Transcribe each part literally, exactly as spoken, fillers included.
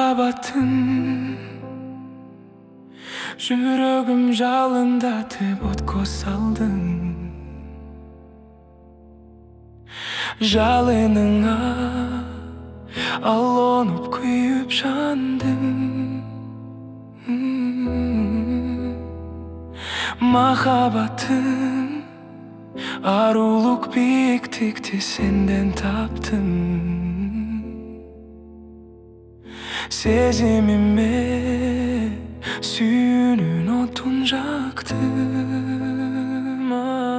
Махаббатым жүрөгүм жалындатып отко салдың. Жалыныңа алонуп күйүп жандым. Махаббатым арулук бийиктикти сенден таптым. Сезимиме сүйүүнүн отун жактым.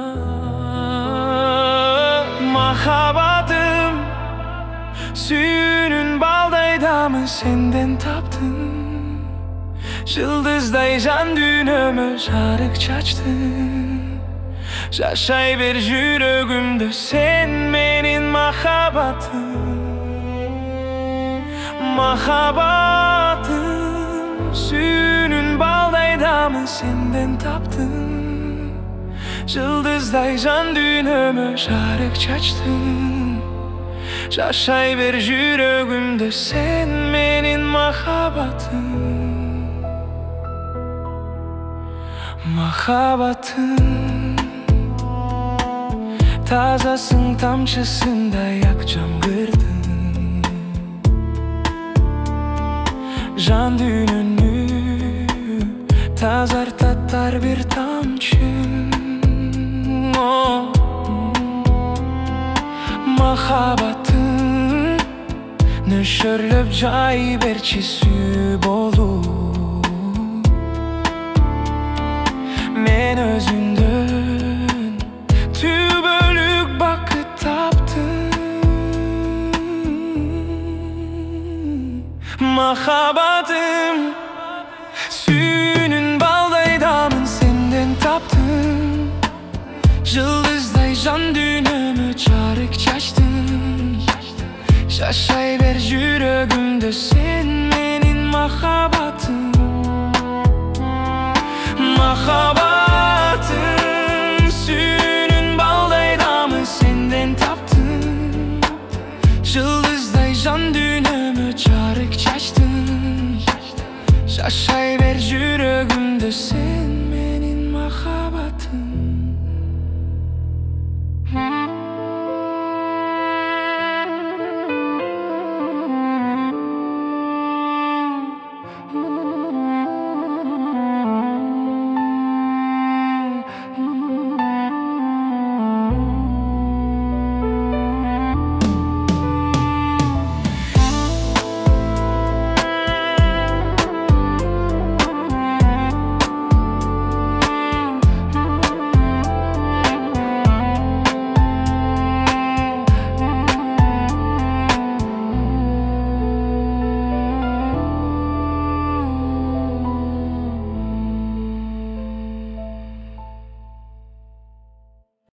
Махаббатым сүйүүнүн балдайдамын сенден таптым. Жылдыздай жан дүйнөмө жарык чачтың. Жашай бер жүрөгүмдө сен менин махаббатым. Махаббатым сүйүүнүн балдайдамын сенден таптым. Жылдыздай жан дүйнөмө жарык чачтың. Жашай бер жүрөгүмдө сен менин махаббатым. Махаббатым тазасың тамчысындай ак жамгырдың. Жан дүйнөнү тазартат ар бир тамчы. Махаббатым нөшөрлөп жай берчи сүйүү болуп. Мен өзүңдөн түбөлүк бакыт таптым. Махаббатым сүйүүнүн балдайдамын сенден таптым. Жылдыздай жан дүйнөмө жарык чачтың. Жашай бер жүрөгүмдө сен менин махаббатым. Махаббат